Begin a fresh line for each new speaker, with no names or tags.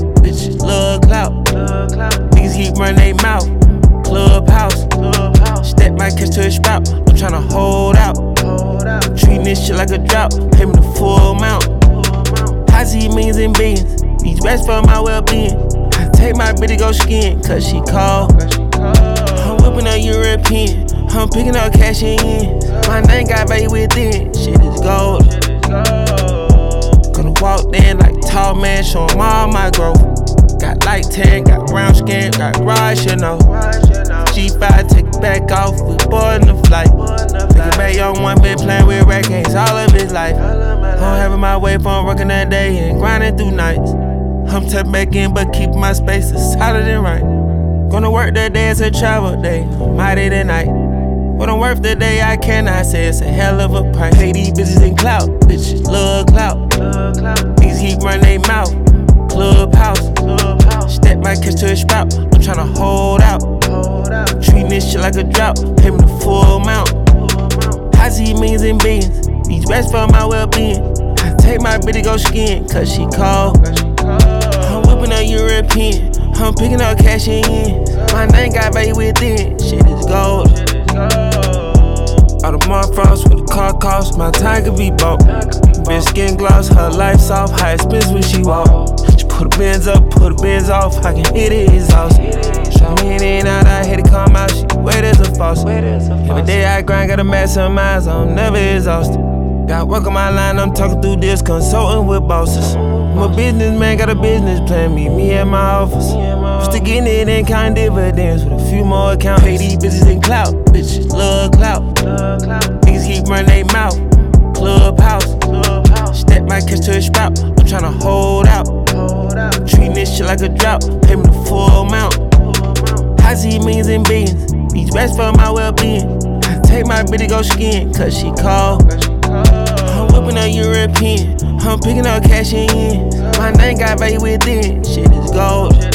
bitches love clout. Niggas keep running they mouth. Clubhouse. Step my kiss to a spout. I'm tryna hold out. Treating this shit like a drought. Pay me the full amount. I see millions and billions. These rats for my well-being. I take my bitch to go skiing, cause she called. I'm whipping a European. I'm picking up cash in. My name got value within. Shit is gold. Gonna walk in like tall man, show 'em all my growth. Got light tan, got brown skin, got garage, you know. G5 take it back off, we boarding the flight. Nigga back young one been playing with rap games all of his life. I'm having my way from working that day and grinding through nights. I'm tucked back in but keeping my spaces solid and right. Gonna work that day as a travel day, mighty tonight. What I'm worth the day I cannot say it's a hell of a price. Pay these bitches in clout, bitches love clout. Niggas keep running they mouth. Clubhouse. Step my kiss to a spout. I'm tryna hold out. Treating this shit like a drought. Pay me the full amount. I see millions and billions. These rats for my well-being. I take my bitch to go skiing, cause she called. I'm whipping a European. I'm picking up cash in. My name got value within. Shit is gold. All the motherfuckers with the car cost. My time could be bought. Bitch skin gloss, her life soft. High expense when she walk. She put the Benz up, put the Benz off. I can hit it exhaust. Show me in and out, I hate to come out. She wet as a faucet. Every day I grind, gotta maximize. I'm never exhausted. Got work on my line, I'm talking through this, consulting with bosses. I'm a businessman, got a business plan, meet me at my office. Used to getting it in kind dividends with a few more accounts. Pay these bitches in clout, bitches love clout. Niggas keep running they mouth. Clubhouse. Step my kiss to a spout. I'm tryna hold out. Treating this shit like a drought. Pay me the full amount. I see millions and billions. These rats for my well-being. I take my bitch to go skiing, cause she called. I'm whipping a European. I'm picking up cash in. My name got value within. Shit is gold.